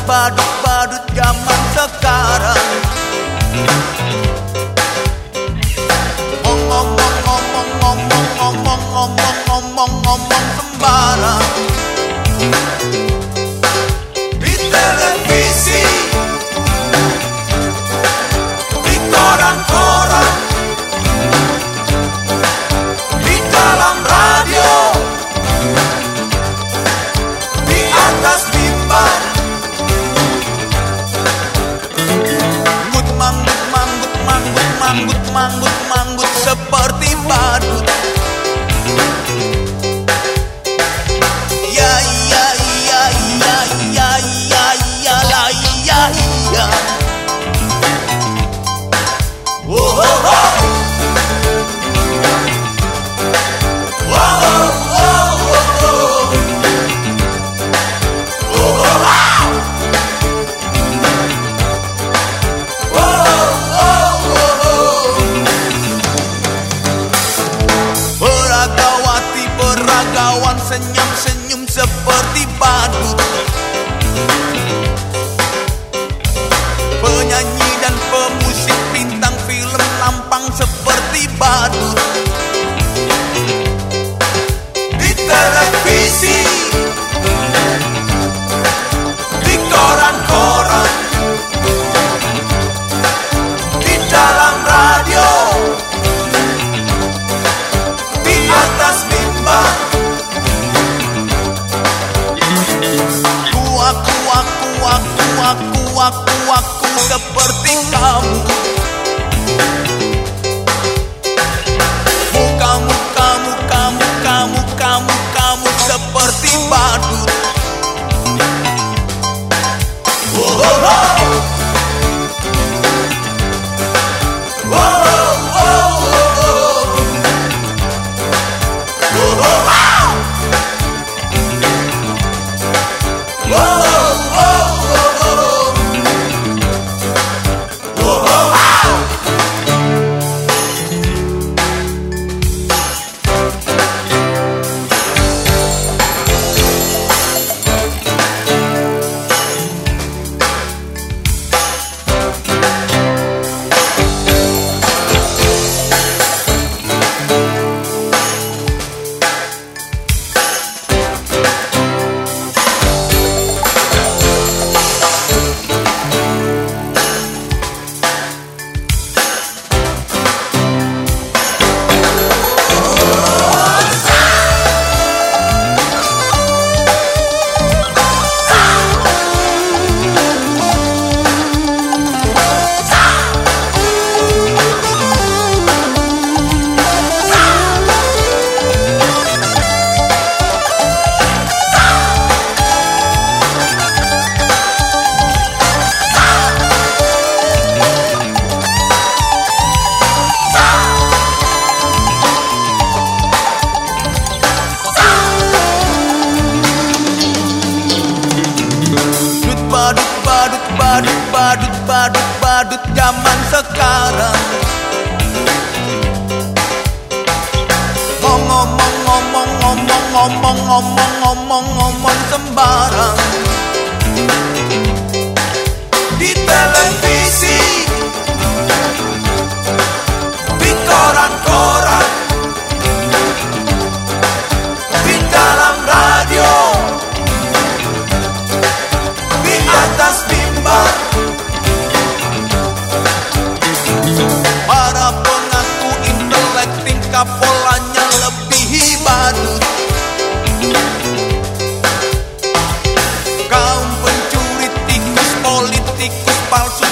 badut-badut zaman sekarang. Ngomong sembarang. Di televisi, di koran-koran, di dalam radio, di atas mimbar. Manggut seperti badut. Ya ya ya ya ya ya ya la ya ya. Oh oh oh. Peragawan senyum-senyum seperti badut. Penyanyi dan pemusik bintang film nampang seperti badut. Di televisi, di koran-koran, di dalam radio, di atas mimbar. Aku seperti kamu. Kamu seperti badut. Oh, oh, oh. Oh, oh, oh. Oh, oh, oh. Badut zaman sekarang. Ngomong sembarang. Di televisi, di koran-koran, di dalam radio, di atas mimbar. Para pengaku intelek tingkah polanya lebih badut. Kaum pencuri tikus, politikus palsu